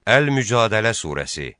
Əl-Mücadilə surəsi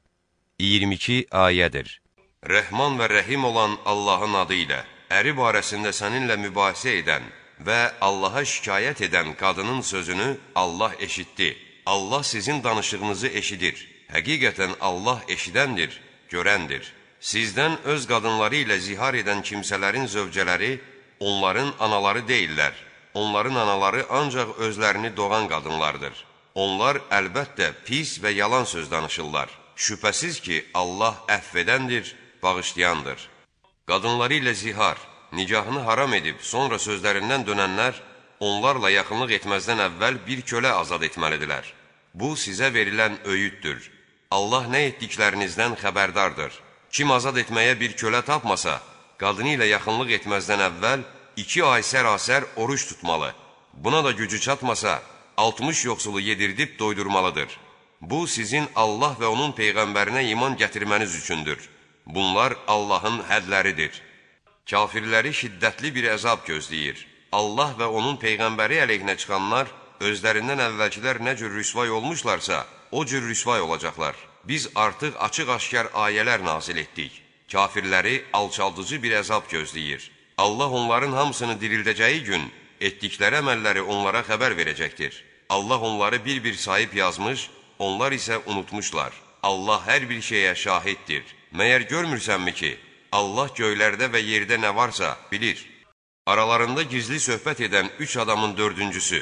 22 ayədir. Rəhman və rəhim olan Allahın adı ilə, əri barəsində səninlə mübahisə edən və Allaha şikayət edən qadının sözünü Allah eşitdi. Allah sizin danışığınızı eşidir. Həqiqətən Allah eşidəndir, görəndir. Sizdən öz qadınları ilə zihar edən kimsələrin zövcələri onların anaları deyillər. Onların anaları ancaq özlərini doğan qadınlardır. Onlar əlbəttə pis və yalan söz danışırlar. Şübhəsiz ki, Allah əfv edəndir, bağışlayandır. Qadınları ilə zihar, nikahını haram edib, sonra sözlərindən dönənlər, onlarla yaxınlıq etməzdən əvvəl bir kölə azad etməlidirlər. Bu, sizə verilən öyüddür. Allah nə etdiklərinizdən xəbərdardır. Kim azad etməyə bir kölə tapmasa, qadını ilə yaxınlıq etməzdən əvvəl 2 ay sərasər oruç tutmalı. Buna da gücü çatmasa, 60 yoxsulu yedirdib doydurmalıdır. Bu, sizin Allah və onun Peyğəmbərinə iman gətirməniz üçündür. Bunlar Allahın hədləridir. Kafirləri şiddətli bir əzab gözləyir. Allah və onun Peyğəmbəri əleyhinə çıxanlar, özlərindən əvvəlkilər nə cür rüsvay olmuşlarsa, o cür rüsvay olacaqlar. Biz artıq açıq-aşkar ayələr nazil etdik. Kafirləri alçaldıcı bir əzab gözləyir. Allah onların hamısını dirildəcəyi gün, etdikləri əməlləri onlara xəbər verəcəkdir. Allah onları bir-bir sayıb yazmış, onlar isə unutmuşlar. Allah hər bir şeyə şahiddir. Məyər görmürsənmi ki, Allah göylərdə və yerdə nə varsa bilir. Aralarında gizli söhbət edən 3 adamın 4-cüsü,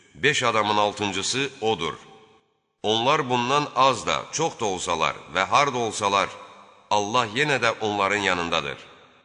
5 adamın 6-cısı odur. Onlar bundan az da, çox da olsalar və harda olsalar, Allah yenə də onların yanındadır.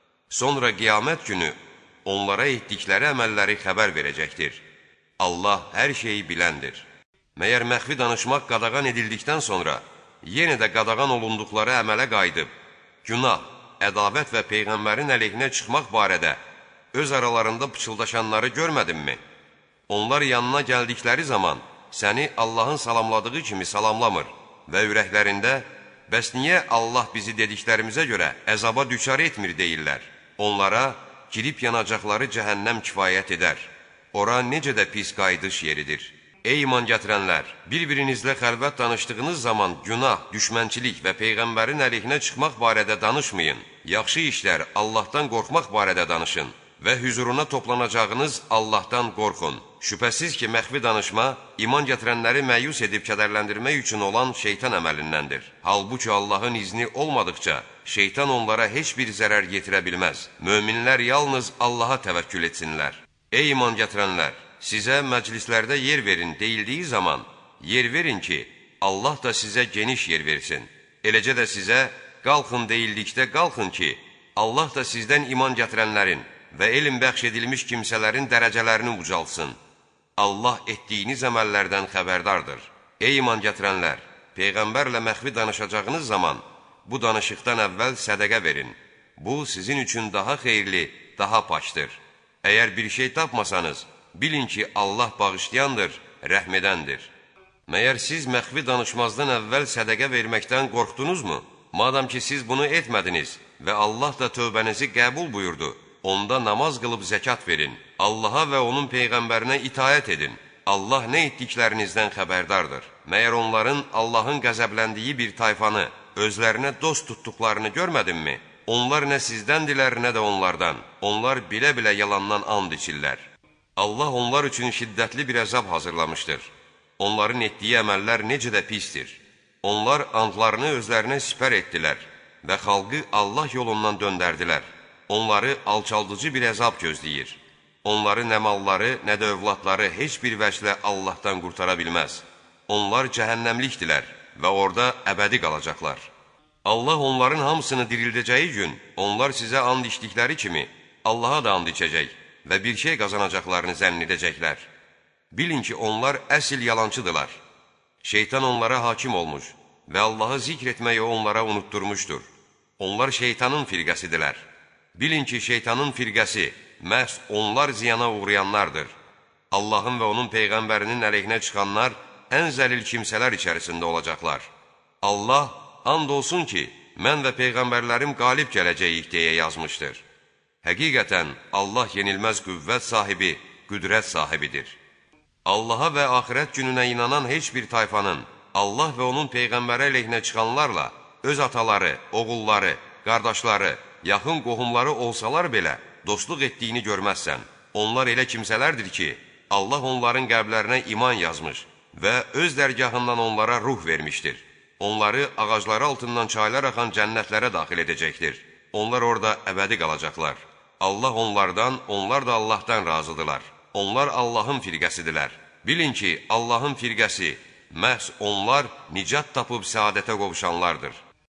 Sonra qiyamət günü onlara etdikləri əməlləri xəbər verəcəkdir. Allah hər şeyi biləndir. Məyər məxfi danışmaq qadağan edildikdən sonra, yenə də qadağan olunduqları əmələ qayıdıb, günah, ədavət və Peyğəmbərin əleyhinə çıxmaq barədə öz aralarında pıçıldaşanları görmədinmi? Onlar yanına gəldikləri zaman səni Allahın salamladığı kimi salamlamır və ürəklərində, bəs niyə Allah bizi dediklərimizə görə əzaba düçar etmir deyirlər. Onlara girib yanacaqları cəhənnəm kifayət edər. Ora necə də pis qayıdış yeridir. Ey iman gətirənlər, bir-birinizlə xəlvət danışdığınız zaman günah, düşmənçilik və Peyğəmbərin əleyhinə çıxmaq barədə danışmayın. Yaxşı işlər, Allahdan qorxmaq barədə danışın və hüzuruna toplanacağınız Allahdan qorxun. Şübhəsiz ki, məxfi danışma, iman gətirənləri məyus edib kədərləndirmək üçün olan şeytan əməlindəndir. Halbuki Allahın izni olmadıqca, şeytan onlara heç bir zərər yetirə bilməz. Möminlər yalnız Allaha təvəkkül etsinlər. Ey iman gətirənlər! Sizə məclislərdə yer verin deyildiyi zaman, yer verin ki, Allah da sizə geniş yer versin. Eləcə də sizə qalxın deyildikdə qalxın ki, Allah da sizdən iman gətirənlərin və elm bəxş edilmiş kimsələrin dərəcələrini ucaltsın. Allah etdiyiniz əməllərdən xəbərdardır. Ey iman gətirənlər, Peyğəmbərlə məxfi danışacağınız zaman, bu danışıqdan əvvəl sədəqə verin. Bu, sizin üçün daha xeyirli, daha paçdır. Əgər bir şey tapmasanız, bilin ki, Allah bağışlayandır, rəhmədəndir. Məyər siz məxfi danışmazdan əvvəl sədəqə verməkdən qorxdunuzmu? Madam ki, siz bunu etmədiniz və Allah da tövbənizi qəbul buyurdu, onda namaz qılıb zəkat verin. Allaha və onun Peyğəmbərinə itaət edin. Allah nə etdiklərinizdən xəbərdardır. Məyər onların Allahın qəzəbləndiyi bir tayfanı, özlərinə dost tutduqlarını görmədinmi? Onlar nə sizdəndirlər, nə də onlardan. Onlar bilə-bilə yalandan and içirlər. Allah onlar üçün şiddətli bir əzab hazırlamışdır. Onların etdiyi əməllər necə də pistir. Onlar andlarını özlərinə sipər etdilər və xalqı Allah yolundan döndərdilər. Onları alçaldıcı bir əzab gözləyir. Onları nə malları, nə də övladları heç bir vəclə Allahdan qurtara bilməz. Onlar cəhənnəmlikdilər və orada əbədi qalacaqlar. Allah onların hamısını dirildəcəyi gün, onlar sizə and içdikləri kimi Allaha da and içəcək və bir şey qazanacaqlarını zənn edəcəklər. Bilin ki, onlar əsl yalancıdırlar. Şeytan onlara hakim olmuş və Allahı zikr etməyi onlara unutturmuşdur. Onlar şeytanın firqəsidirlər. Bilin ki, şeytanın firqəsi məhz onlar ziyana uğrayanlardır. Allahın və onun Peyğəmbərinin əleyhinə çıxanlar ən zəlil kimsələr içərisində olacaqlar. Allah, and olsun ki, mən və Peyğəmbərlərim qalib gələcəyik deyə yazmışdır. Həqiqətən, Allah yenilməz qüvvət sahibi, qüdrət sahibidir. Allaha və axirət gününə inanan heç bir tayfanın Allah və onun Peyğəmbəri əleyhinə çıxanlarla öz ataları, oğulları, qardaşları, yaxın qohumları olsalar belə dostluq etdiyini görməzsən. Onlar elə kimsələrdir ki, Allah onların qəlblərinə iman yazmış və öz dərgahından onlara ruh vermişdir. Onları ağacları altından çaylar axan cənnətlərə daxil edəcəkdir. Onlar orada əbədi qalacaqlar. Allah onlardan, onlar da Allahdan razıdırlar. Onlar Allahın firqəsidirlər. Bilin ki, Allahın firqəsi, məhz onlar nicat tapıb səadətə qovuşanlardır.